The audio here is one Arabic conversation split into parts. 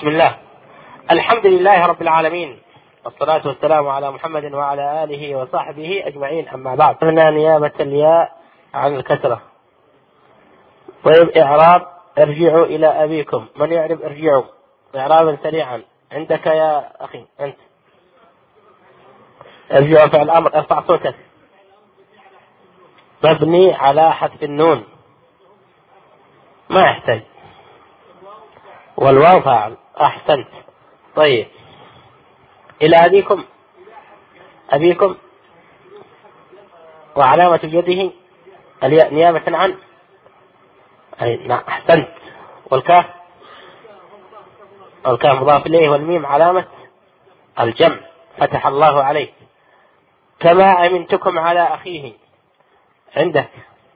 بسم الله. الحمد لله رب العالمين، والصلاة والسلام على محمد وعلى آله وصحبه أجمعين، أما بعد. قلنا نيابة الياء عن الكسرة. طيب، إعراب ارجعوا إلى أبيكم. من يعرف ارجعوا إعرابا سريعا؟ عندك يا أخي أنت. ارجعوا فعل الأمر، ارفع صوتك. مبني على حذف النون، ما يحتاج. والواو فاعل. أحسنت. طيب، إلى أبيكم. أبيكم وعلامة جده الياء نيابة عن. نعم، أحسنت. والكاف مضاف إليه، والميم علامة الجمع. فتح الله عليك. كما أمنتكم على أخيه. عندك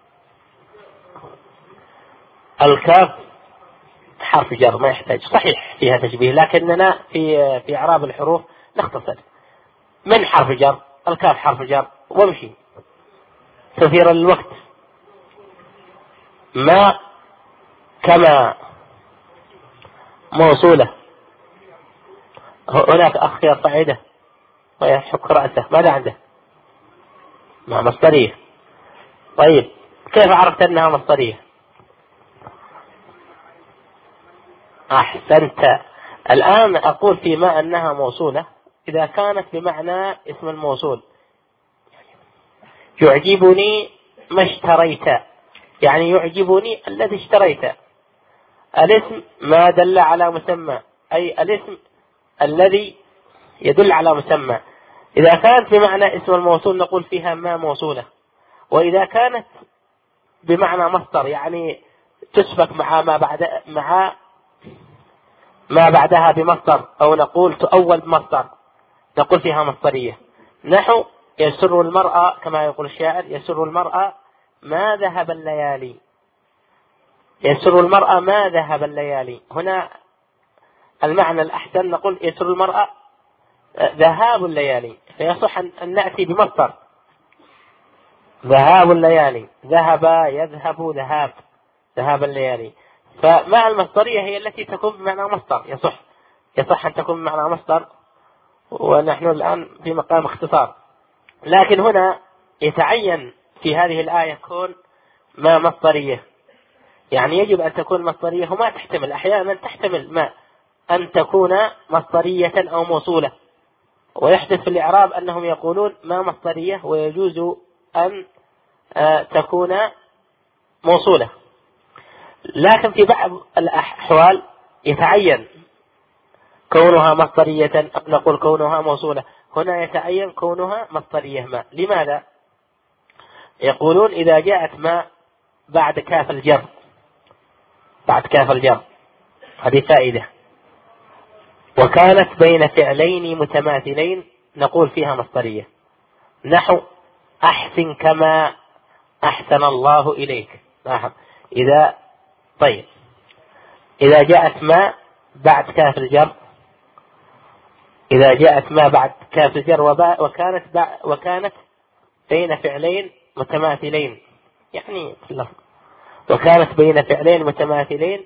الكاف حرف جر، ما يحتاج. صحيح فيها تشبيه، لكننا في إعراب الحروف نختصر. من حرف جر، الكاف حرف جر، وامشي تثير الوقت. ما كما موصولة. هناك أخ يرفع يده ويحك رأسه، ماذا عنده؟ مع مصدرية. طيب، كيف عرفت أنها مصدرية؟ أحسنت. الآن أقول فيما أنها موصولة إذا كانت بمعنى اسم الموصول. يعجبني ما اشتريت، يعني يعجبني الذي اشتريت. الاسم ما دل على مسمى، أي الاسم الذي يدل على مسمى. إذا كانت بمعنى اسم الموصول نقول فيها ما موصولة. وإذا كانت بمعنى مصدر، يعني تسبق مع ما بعدها بمصدر، أو نقول تؤول بمصدر، نقول فيها مصدرية. نحو يسر المرأة، كما يقول الشاعر: يسر المرأة ما ذهب الليالي. يسر المرأة ما ذهب الليالي. هنا المعنى الأحسن نقول يسر المرأة ذهاب الليالي، فيصح أن نأتي بمصدر. ذهاب الليالي، ذهب يذهب ذهاب الليالي. فمع المصدرية هي التي تكون بمعنى مصدر. يصح أن تكون بمعنى مصدر، ونحن الآن في مقام اختصار. لكن هنا يتعين في هذه الآية كون ما مصدرية، يعني يجب أن تكون مصدرية. وما تحتمل، أحيانا تحتمل ما أن تكون مصدرية أو موصولة، ويحدث في الإعراب أنهم يقولون ما مصدرية ويجوز أن تكون موصولة. لكن في بعض الأحوال يتعين كونها مصدرية، نقول كونها موصولة. هنا يتعين كونها مصدرية. ما لماذا؟ يقولون إذا جاءت ما بعد كاف الجر، هذه فائدة. وكانت بين فعلين متماثلين نقول فيها مصدرية. نحو أحسن كما أحسن الله إليك. إذا جاءت ما بعد كاف الجر، وكانت بين فعلين متماثلين، يعني وكانت بين فعلين متماثلين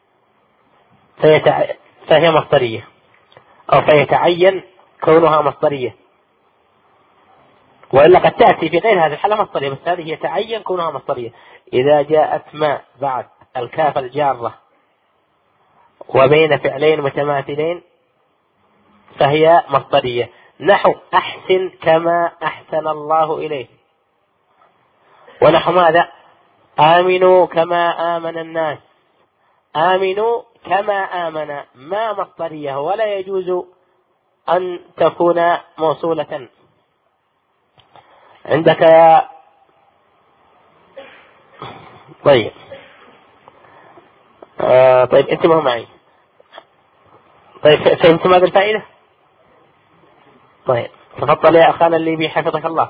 فهي مصدرية، أو فيتعين كونها مصدرية. وإلا قد تأتي في غير هذه الحالة مصدرية، بس هذه يتعين كونها مصدرية. إذا جاءت ما بعد الكاف الجارة وبين فعلين متماثلين فهي مصدرية. نحو أحسن كما أحسن الله إليه. ونحو ماذا؟ آمنوا كما آمن الناس. آمنوا كما آمن، ما مصدرية، ولا يجوز أن تكون موصولة. عندك يا طيب. طيب، انتبهوا معي. طيب، فهمتم هذه الفائدة؟ طيب، تفضل يا أخانا اللي بي، حفظك الله.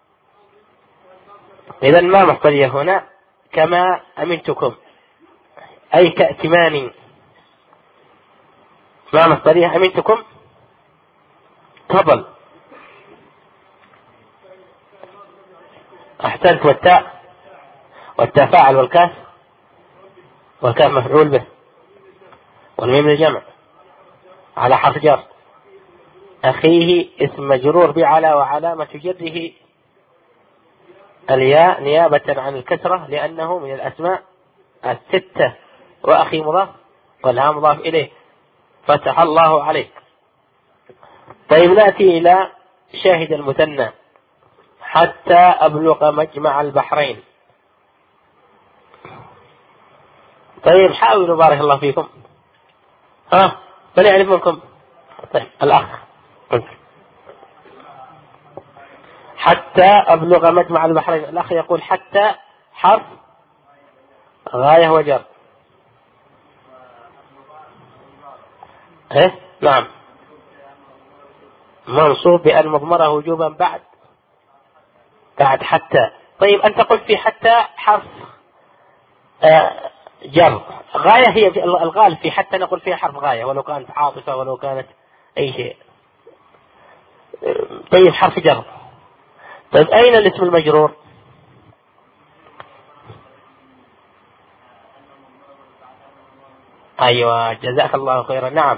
إذن ما مصدرية هنا كما أمنتكم، أي كأتماني. ما مصدرية أمنتكم. تفضل. أحسنت. والتاء فاعل، والكاف مفعول به، والميم للجمع. على حرف جر. أخيه اسم مجرور بعلى وعلامة جره الياء نيابة عن الكسرة لأنه من الأسماء الستة. وأخي مضاف والهاء مضاف إليه. فتح الله عليك. طيب نأتي إلى شاهد المثنى. حتى أبلغ مجمع البحرين. طيب حاولوا بارك الله فيكم. من يعرف منكم؟ طيب الأخ. حتى أبلغ مجمع البحرين. الأخ يقول حتى حرف غاية وجر. نعم منصوب بأن مضمرة وجوبا بعد حتى. طيب أنت قلت في حتى حرف جر. غاية هي الغالب في حتى نقول فيها حرف غاية ولو كانت عاطفة ولو كانت أي شيء. طيب حرف جر. طيب أين الاسم المجرور؟ أيوة جزاك الله خيرا. نعم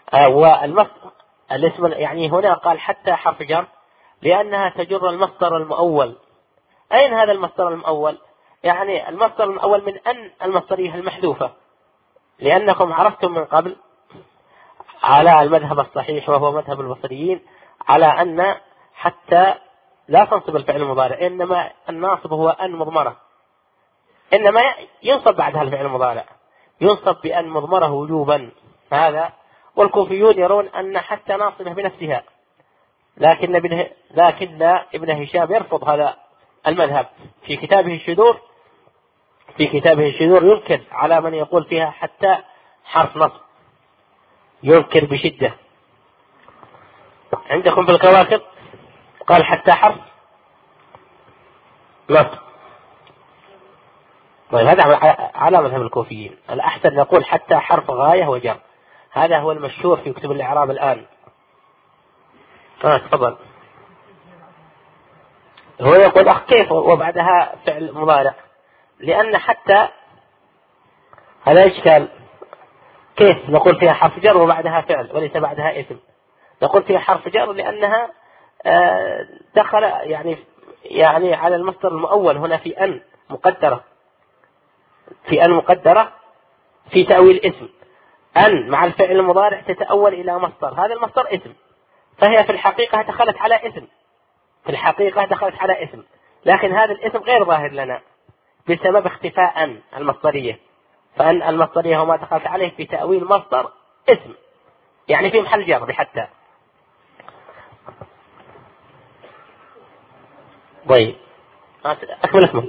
الاسم يعني هنا قال حتى حرف جر لأنها تجر المصدر المؤول. أين هذا المصدر المؤول؟ يعني المصدر المؤول من أن المصدرية المحذوفة، لأنكم عرفتم من قبل على المذهب الصحيح وهو مذهب البصريين على أن حتى لا تنصب الفعل المضارع، إنما الناصب هو أن مضمرة، إنما ينصب بعدها الفعل المضارع ينصب بأن مضمره وجوبا هذا. والكوفيون يرون أن حتى ناصبه بنفسها، لكن ابن هشام يرفض هذا المذهب. في كتابه الشذور ينكر على من يقول فيها حتى حرف نصب، ينكر بشدة. عندكم في الكواكب قال حتى حرف نصب. طيب هذا على مذهب الكوفيين. الأحسن نقول حتى حرف غاية وجر. هذا هو المشهور في كتب الإعراب الآن. تفضل. هو يقول كيف وبعدها فعل مضارع؟ لأن حتى هذا إشكال. كيف نقول فيها حرف جر وبعدها فعل وليس بعدها اسم؟ نقول فيها حرف جر لأنها دخل يعني على المصدر المؤول هنا في أن مقدرة في تأويل اسم. أن مع الفعل المضارع تتأول إلى مصدر، هذا المصدر اسم، فهي في الحقيقة دخلت على اسم. لكن هذا الاسم غير ظاهر لنا بسبب اختفاء أن المصدرية. فأن المصدرية وما دخلت عليه في تأويل مصدر اسم، يعني في محل جر بحتى. طيب أكمل.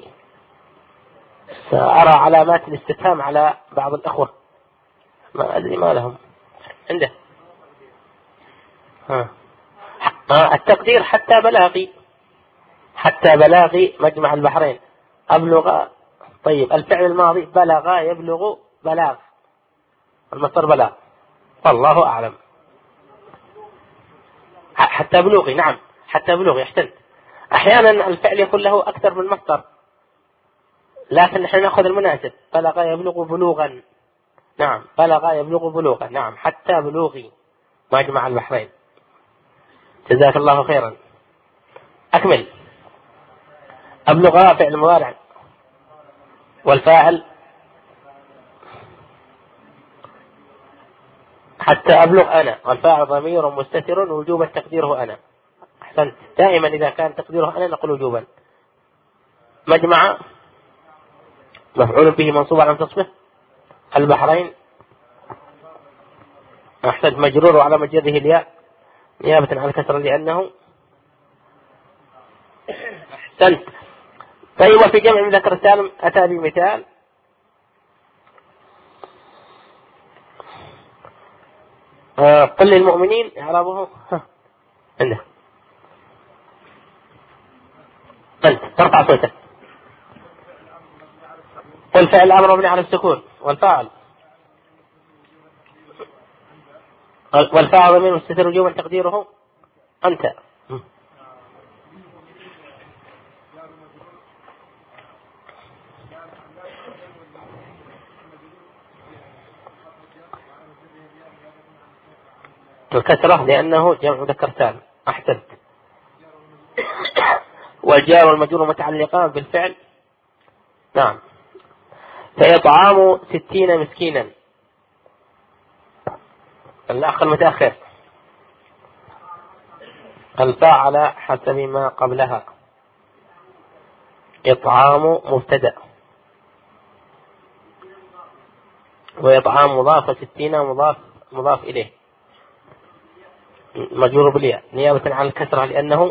سأرى علامات الاستفهام على بعض الأخوة، ما أدري ما لهم عنده. التقدير حتى بلاغي مجمع البحرين. أبلغ. طيب الفعل الماضي بلغ يبلغ بلاغ، المصدر بلاغ، والله أعلم. حتى بلوغي. نعم حتى بلوغي أحسنت. أحيانا الفعل يكون له أكثر من مصدر، لكن نحن نأخذ المناسب. بلغ يبلغ بلوغا. نعم بلغ يبلغ بلوغا. نعم حتى بلوغي مجمع البحرين. جزاك الله خيرا. أكمل. أبلغ فعل مضارع والفاعل حتى أبلغ أنا، والفاعل ضمير مستتر وجوبا تقديره أنا. أحسنت. دائما إذا كان تقديره أنا نقول وجوبا. مجمع مفعول به منصوب على تصبه البحرين. أحسنت. مجرور على مجره الياء نيابة عن الكسر لأنه. أحسنت. طيب وفي جمع مذكر سالم أتى بمثال. قل للمؤمنين إعرابه عنده. أنت ترفع صوتك. قل فعل الأمر مبني على السكون والفاعل ضمير مستتر وجوبا تقديره أنت. الكسرة لأنه جمع مذكر سالم. أحسنت. والجار والمجرور متعلقان بالفعل. نعم. فإطعام 60 مسكينا. الأخ المتأخر الفاء على حسب ما قبلها. إطعام مبتدأ، وإطعام مضاف، وستين مضاف إليه مجرور بالياء نيابة عن الكسرة لأنه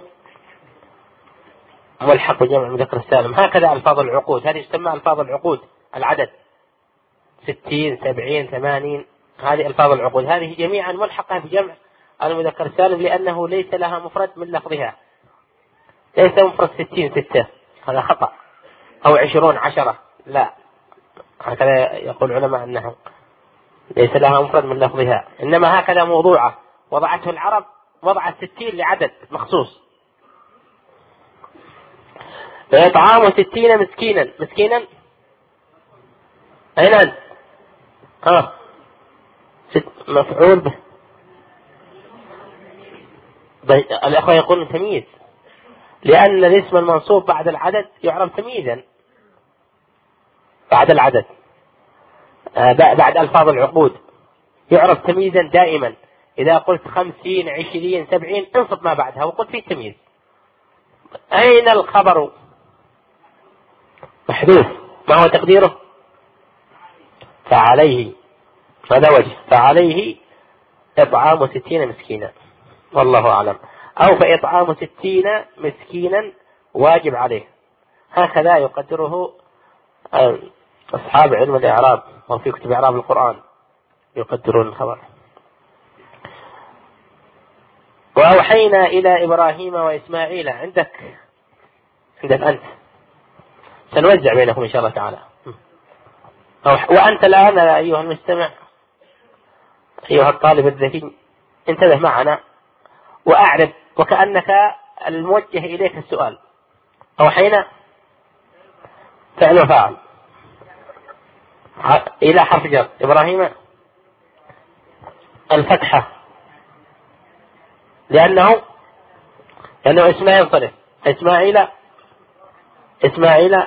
ملحق بجمع المذكر السالم. هكذا ألفاظ العقود، هذه تسمى ألفاظ العقود، العدد 60 70 80، هذه ألفاظ العقود، هذه جميعا ملحقة بجمع المذكر السالم لأنه ليس لها مفرد من لفظها. ليس مفرد 60 6، هذا خطأ، أو 20 10، لا، هكذا يقول علماء النحو، ليس لها مفرد من لفظها، إنما هكذا موضوعة وضعته العرب، وضعت 60 لعدد مخصوص. فإطعام 60 مسكينا. مسكينا أين أنت؟ مفعول به. الأخوة يقولون تمييز، لأن الاسم المنصوب بعد العدد يعرف تمييزا بعد العدد، بعد ألفاظ العقود يعرف تمييزا دائما. إذا قلت 50 20 70 انصب ما بعدها وقلت فيه تمييز. أين الخبر؟ محذوف، ما هو تقديره؟ فعليه، هذا وجه، فعليه إطعام 60 مسكينا، والله أعلم. أو فإطعام 60 مسكينا واجب عليه، هكذا يقدره أصحاب علم الإعراب وفي كتب إعراب القرآن يقدرون الخبر. وأوحينا إلى إبراهيم وإسماعيل. عندك أنت، سنوزع بينكم إن شاء الله تعالى. وأنت الآن أيها المستمع، أيها الطالب الذكي، انتبه معنا وأعرف وكأنك الموجه إليك السؤال. أوحينا فعل وفاعل إلى حرف جر. إبراهيم الفتحة لأنه اسمه ينصرف. إسماعيل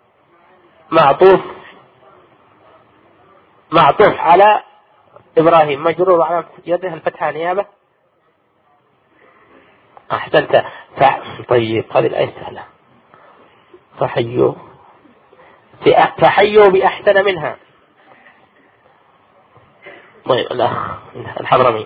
معطوف على إبراهيم، مجرور على يده الفتحة نيابة. أحسنت. طيب هذه الآية سهلة. فحيوا بأحسن منها. طيب الأخ الحضرمي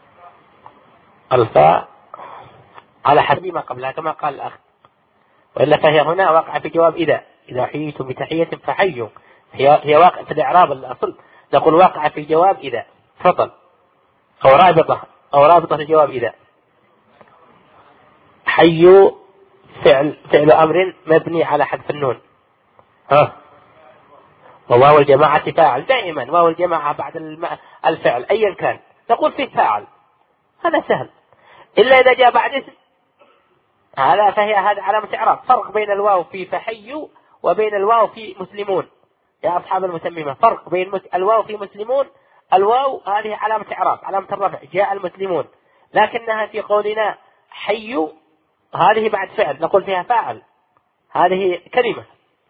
الفاء على حسب ما قبلها كما قال الأخ، وإلا فهي هنا واقع في جواب إذا حييتم بتحية فحيوا، هي واقع في الإعراب الأصل نقول واقع في جواب إذا فضل، أو رابطة في جواب إذا. حيوا فعل أمر مبني على حذف النون، وواو الجماعة فاعل. دائما واو الجماعة بعد الفعل أيا كان نقول فيه فاعل، هذا سهل، إلا إذا جاء بعد اسم فهي هذا علامة إعراب. فرق بين الواو في فحيوا وبين الواو في مسلمون يا أصحاب المتممة، فرق بين الواو في مسلمون. الواو هذه علامة إعراب، علامة الرفع، جاء المسلمون، لكنها في قولنا حيوا هذه بعد فعل نقول فيها فاعل، هذه كلمة.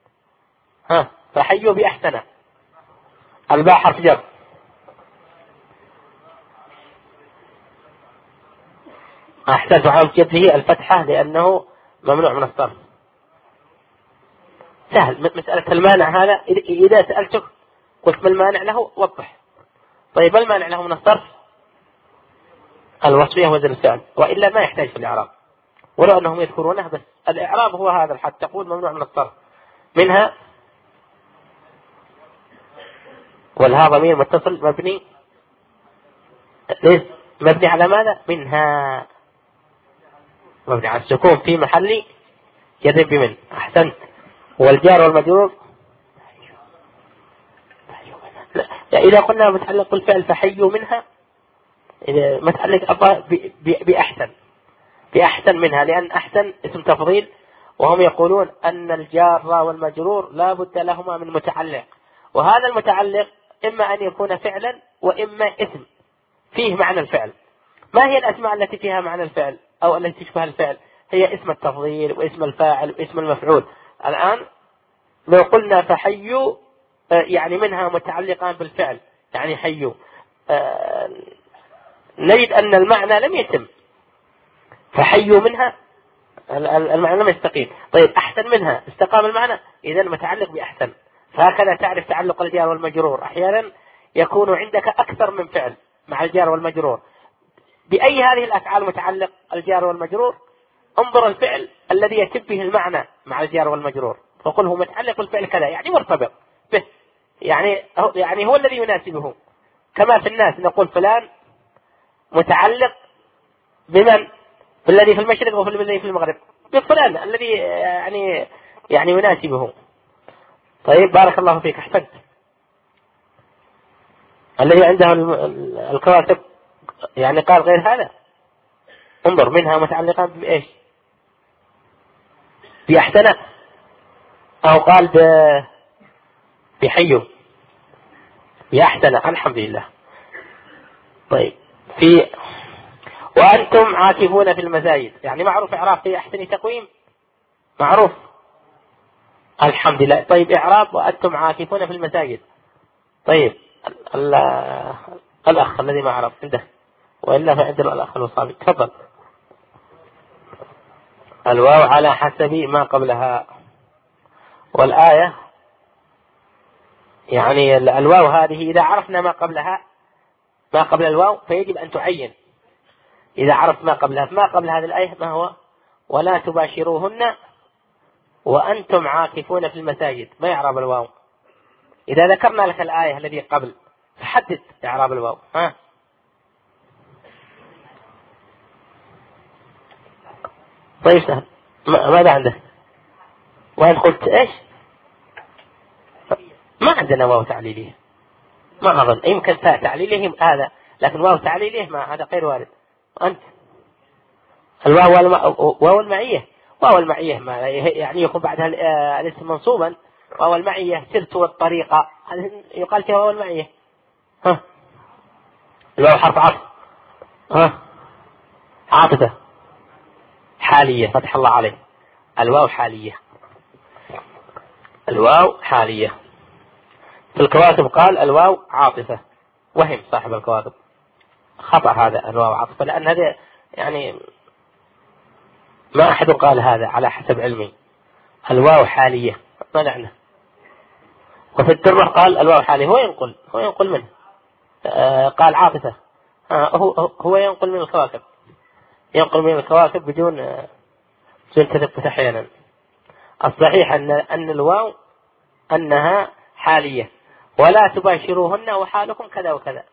فحيوا بأحسن. الباء حرف جر. أحسنت. وعلامة جره الفتحة لأنه ممنوع من الصرف. سهل مسألة المانع هذا، إذا سألتك قلت ما المانع له وضح. طيب ما المانع له من الصرف؟ الوصفية وزن الفعل، وإلا ما يحتاج في الإعراب، ولو أنهم يذكرونه، بس الإعراب هو هذا الحد، تقول ممنوع من الصرف منها، والها ضمير متصل مبني على ماذا؟ منها، مبني على السكون في محل جر بمن. أحسنت. والجار والمجرور إذا قلنا متعلق بالفعل فحيوا منها، إذا متعلق بأحسن منها، لأن أحسن اسم تفضيل، وهم يقولون أن الجار والمجرور لا بد لهما من متعلق، وهذا المتعلق إما أن يكون فعلا وإما اسم فيه معنى الفعل. ما هي الأسماء التي فيها معنى الفعل أو التي تشبه الفعل؟ هي اسم التفضيل واسم الفاعل واسم المفعول. الآن لو قلنا فحيوا يعني منها متعلقان بالفعل، يعني حيوا، نجد أن المعنى لم يتم. فحيوا منها المعنى لم يستقيم. طيب أحسن منها استقام المعنى، إذن متعلق بأحسن. فهكذا تعرف تعلق الجار والمجرور. أحيانا يكون عندك أكثر من فعل مع الجار والمجرور. بأي هذه الأفعال متعلق الجار والمجرور؟ انظر الفعل الذي يتم به المعنى مع الجار والمجرور، فقل هو متعلق بالفعل كذا، يعني مرتبط به، يعني هو الذي يناسبه. كما في الناس نقول فلان متعلق بمن؟ بالذي في المشرق والذي في المغرب، بفلان الذي يعني يناسبه. طيب بارك الله فيك، احسنت. الذي عنده الكواكب يعني قال غير هذا. انظر منها متعلقا بإيش؟ بأحسن، أو قال بحيو، بأحسن. الحمد لله. طيب وأنتم عاكفون في المساجد، يعني معروف إعراب في أحسن تقويم، معروف. الحمد لله. طيب إعراب وأنتم عاكفون في المساجد. طيب الأخ الذي ما عرف عنده، وإلا فعندنا الأخ الوصابي، تفضل. الواو على حسب ما قبلها، والآية يعني الواو هذه إذا عرفنا ما قبلها، ما قبل الواو، فيجب أن تعين. إذا عرفت ما قبلها، ما قبل هذه الآية ما هو؟ ولا تباشروهن وأنتم عاكفون في المساجد، ما يعرب الواو. إذا ذكرنا لك الآية الذي قبل فحدد إعراب الواو. ها طيب سهل. ماذا عنده؟ وين قلت إيش؟ ما عندنا واو تعليليه، ما أظن. يمكن تاء تعليليه هذا، لكن واو تعليليه ما، هذا غير وارد. أنت واو المعية، واو المعية ما يعني يكون بعدها الاسم منصوبا. واو المعية سرت والطريقة، هذا يقال فيها واو المعية. ها الواو حرف عطف، ها عاطفة حالية، فتح الله عليه. الواو حالية، الواو حالية. في الكواكب قال الواو عاطفة، وهم صاحب الكواكب، خطأ هذا الواو عاطفة، لأن هذا يعني ما أحد قال هذا على حسب علمي. الواو حالية ما معنى. وفي الدرة قال الواو حالية، هو ينقل منه. قال عاطفة، هو ينقل من الكواكب، ينقل من الكواكب بدون تثبت أحيانا. الصحيح أن الواو أنها حالية. ولا تباشروهن وحالكم كذا وكذا،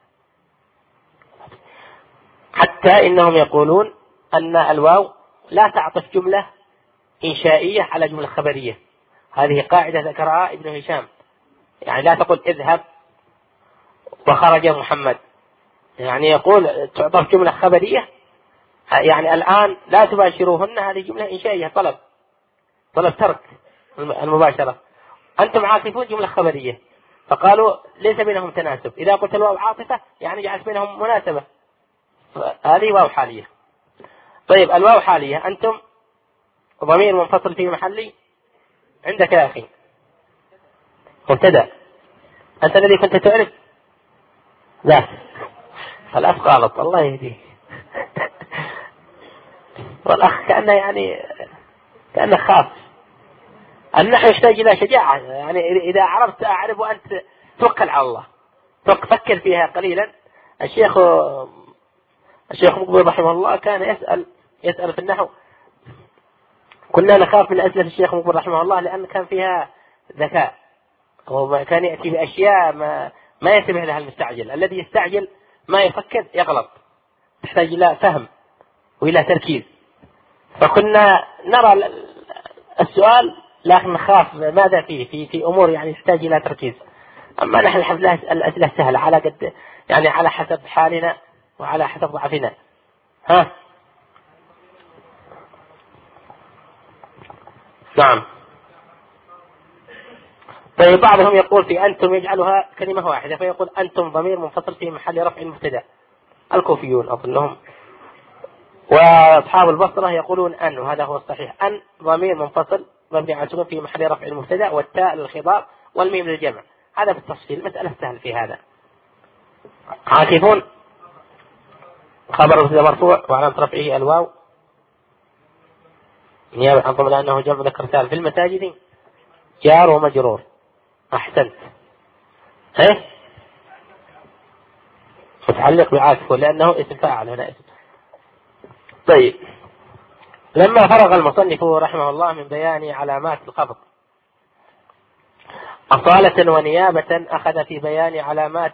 حتى إنهم يقولون أن الواو لا تعطف جملة إنشائية على جملة خبرية. هذه قاعدة ذكرها ابن هشام، يعني لا تقول اذهب وخرج محمد، يعني يقول تعطف جملة خبرية. يعني الآن لا تباشروهن، هذه جملة إنشائية، طلب ترك المباشرة. أنتم عاطفون جملة خبرية، فقالوا ليس بينهم تناسب. إذا قلت الواو عاطفة يعني جعلت بينهم مناسبة، هذه واو حالية. طيب الواو حالية، أنتم ضمير منفصل في محلي عندك يا أخي مبتدأ، أنت الذي كنت تعرف. لا الأخ غلط، الله يهديه. والأخ كأنه يعني كأنه خاف. النحو يحتاج إلى شجاعة، يعني إذا عرفت أعرف وأنت توكل على الله، فكر فيها قليلا. الشيخ مقبل رحمه الله كان يسأل في النحو، كنا نخاف من أسئلة الشيخ مقبل رحمه الله لأن كان فيها ذكاء، وكان يأتي بأشياء ما ينتبه لها المستعجل. الذي يستعجل ما يفكر يغلط، تحتاج إلى فهم وإلى تركيز. فكنا نرى السؤال لكن نخاف ماذا فيه في أمور يعني تحتاج إلى تركيز. أما نحن الحمد لله الأسئلة سهلة على قد، يعني على حسب حالنا وعلى حسب ضعفنا. ها نعم. طيب بعضهم يقول في أنتم يجعلها كلمة واحدة، فيقول أنتم ضمير منفصل في محل رفع مبتدأ. الكوفيون أظنهم وأصحاب البصرة يقولون أن، وهذا هو الصحيح، أن ضمير منفصل مبني على السكون في محل رفع المبتدأ، والتاء للخطاب والميم للجمع. هذا بالتفصيل، مسألة سهل في هذا. عاكفون خبر مبتدأ مرفوع وعلامة رفعه الواو نيابة عن ضمن أنه جمع ذكر سالم. في المساجد جار ومجرور. أحسنت. متعلق بعاكفه لأنه اسم فاعل هنا اسم. طيب، لما فرغ المصنف رحمه الله من بيان علامات الخفض أصالة ونيابة، أخذ في بيان علامات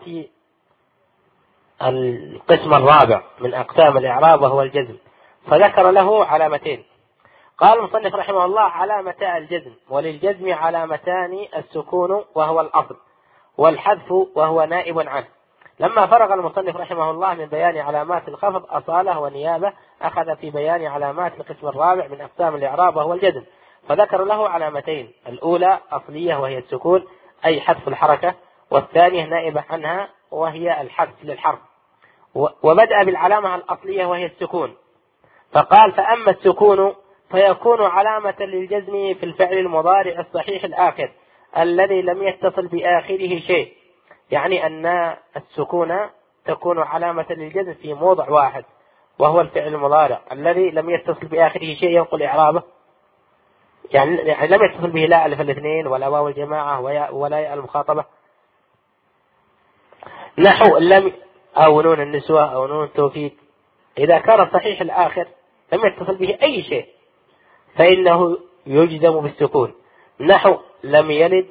القسم الرابع من أقسام الإعراب وهو الجزم، فذكر له علامتين. قال المصنف رحمه الله: علامتا الجزم، وللجزم علامتان: السكون وهو الأصل، والحذف وهو نائب عنه. لما فرغ المصنف رحمه الله من بيان علامات الخفض أصالة ونيابة، أخذ في بيان علامات القسم الرابع من أقسام الإعراب وهو الجزم، فذكر له علامتين: الأولى أصلية وهي السكون أي حذف الحركة، والثانية نائبة عنها وهي الحذف للحرف. وبدأ بالعلامة الأصلية وهي السكون، فقال: فأما السكون فيكون علامة للجزم في الفعل المضارع الصحيح الآخر الذي لم يتصل بآخره شيء، يعني أن السكون تكون علامة للجزم في موضع واحد، وهو الفعل المضارع الذي لم يتصل بآخره شيء ينقل إعرابه، يعني لم يتصل به لا ألف الاثنين ولا واو الجماعة ولا ياء المخاطبة، نحو لم أو نون النسوة أو نون التوكيد. إذا كان صحيح الآخر لم يتصل به أي شيء فإنه يجزم بالسكون، نحو لم يلد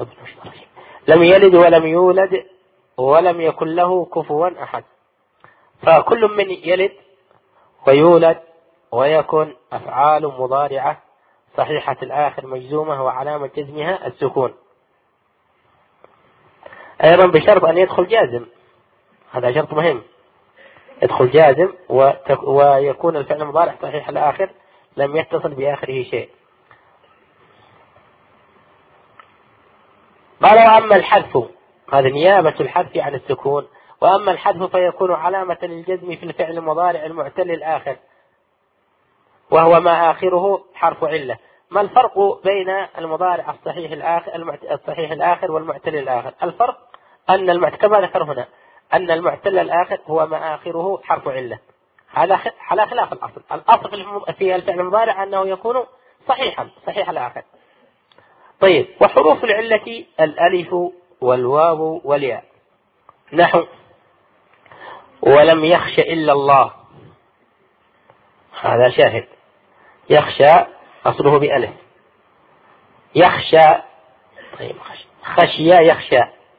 ولم يولد ولم يكن له كفوا أحد. فكل من يلد ويولد ويكن أفعال مضارعة صحيحة الآخر مجزومة وعلامة جزمها السكون، أيضا بشرط أن يدخل جازم، هذا شرط مهم، يدخل جازم ويكون الفعل المضارع صحيح الآخر لم يتصل بآخره شيء. قال: وأما الحذف، هذا نيابة الحذف عن السكون، وأما الحذف فيكون علامة للجزم في الفعل المضارع المعتل الآخر وهو ما آخره حرف علة. ما الفرق بين المضارع الصحيح الآخر والمعتل الآخر؟ الفرق أن كما ذكر هنا أن المعتل الآخر هو ما آخره حرف علة، هذا على خلاف الأصل. الأصل في الفعل المضارع أنه يكون صحيح الآخر. طيب، وحروف العلة الألف والواو والياء، نحو ولم يخش إلا الله، هذا شاهد. يخشى أصله بألف، يخشى، طيب خشي يخشى،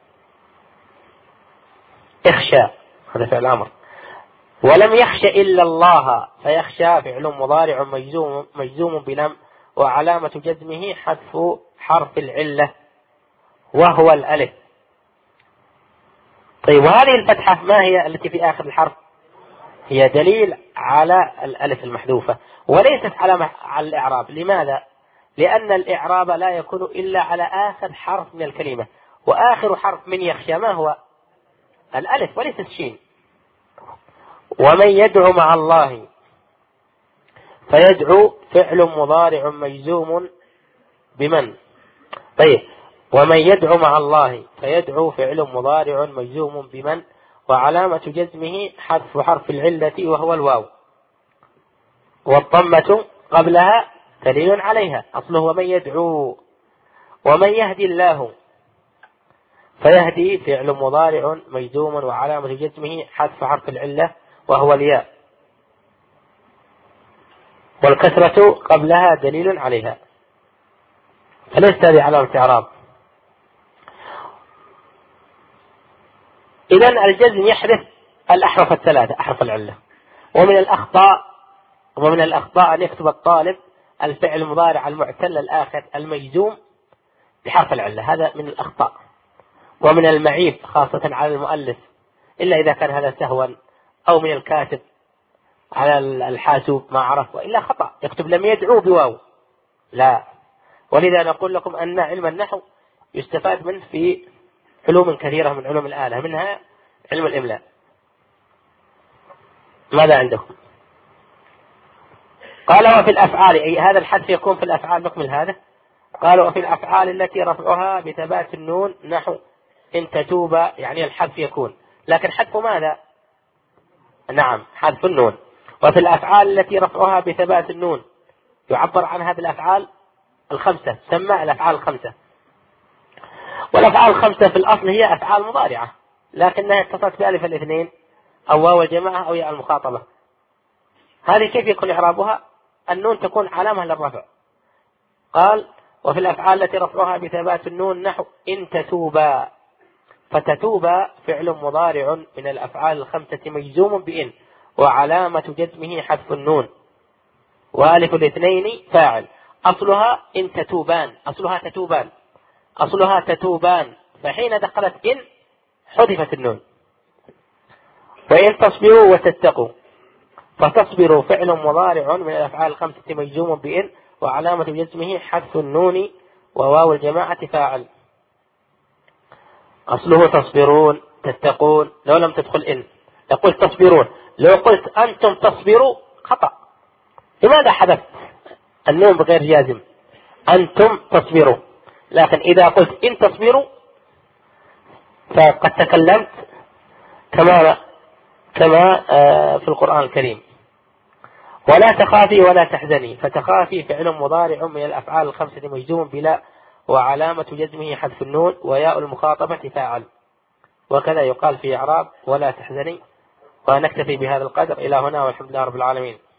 اخشى هذا فعل أمر. ولم يخش إلا الله، فيخشى فعل مضارع مجزوم بلم، وعلامة جزمه حذف حرف العلة وهو الألف. طيب، وهذه الفتحة ما هي التي في آخر الحرف؟ هي دليل على الألف المحذوفة وليست علامة على الإعراب. لماذا؟ لأن الإعراب لا يكون إلا على آخر حرف من الكلمة، وآخر حرف من يخشى ما هو؟ الألف وليس الشين. ومن يدعو مع الله، فيدعو فعل مضارع مجزوم بمن؟ طيب، ومن يدعو مع الله فيدعو فعل مضارع مجزوم بمن، وعلامة جزمه حذف حرف العلة وهو الواو، والضمة قبلها دليل عليها، أصله ومن يدعو. ومن يهدي الله، فيهدي فعل مضارع مجزوم وعلامة جزمه حذف حرف العلة وهو الياء، والكسرة قبلها دليل عليها، فليست هذه علامة إعراب. إذن الجزم يحذف الأحرف الثلاثة، أحرف العلة. ومن الأخطاء أن يكتب الطالب الفعل المضارع المعتل الآخر المجزوم بحرف العلة، هذا من الأخطاء، ومن المعيب خاصة على المؤلف، إلا إذا كان هذا سهوا أو من الكاتب على الحاسوب ما عرف، وإلا خطأ يكتب لم يدعو بواو، لا. ولذا نقول لكم أن علم النحو يستفاد منه في علوم كثيرة من علوم الآلة، منها علم الإملاء. ماذا عندكم؟ قال وفي الأفعال، أي هذا الحذف يكون في الأفعال، نكمل هذا. قال وفي الأفعال التي رفعها بثبات النون نحو إن تتوب، يعني الحذف يكون، لكن حذف ماذا؟ نعم حذف النون. وفي الأفعال التي رفعها بثبات النون يعبر عن هذه الأفعال الخمسة، تسمى الأفعال الخمسة. والأفعال الخمسة في الأصل هي أفعال مضارعة، لكنها اتصلت بألف الاثنين أو واو الجماعة أو ياء المخاطبة. هذه كيف يكون إعرابها؟ النون تكون علامة للرفع. قال وفي الأفعال التي رفعها بثبات النون نحو إن تتوبا، فتتوبا فعل مضارع من الأفعال الخمسة مجزوم بإن، وعلامة جزمه حذف النون، وألف الاثنين فاعل. أصلها إن تتوبان، أصلها تتوبان، فحين دخلت إن حذفت النون. وإن تصبروا وتتقوا، فتصبروا فعل مضارع من الأفعال الخمسة مجزوم بإن، وعلامة جزمه حذف النون، وواو الجماعة فاعل. أصله تصبرون تتقون، لو لم تدخل إن يقول تصبرون. لو قلت أنتم تصبروا خطأ. لماذا حذفت النون بغير جازم؟ أنتم تصبروا. لكن إذا قلت إن تصبروا فقد تكلمت كما في القرآن الكريم. ولا تخافي ولا تحزني، فتخافي فعل مضارع من الأفعال الخمسة مجزوم بلا، وعلامة جزمه حذف النون، وياء المخاطبة فاعل. وكذا يقال في إعراب ولا تحزني. ونكتفي بهذا القدر إلى هنا، والحمد لله رب العالمين.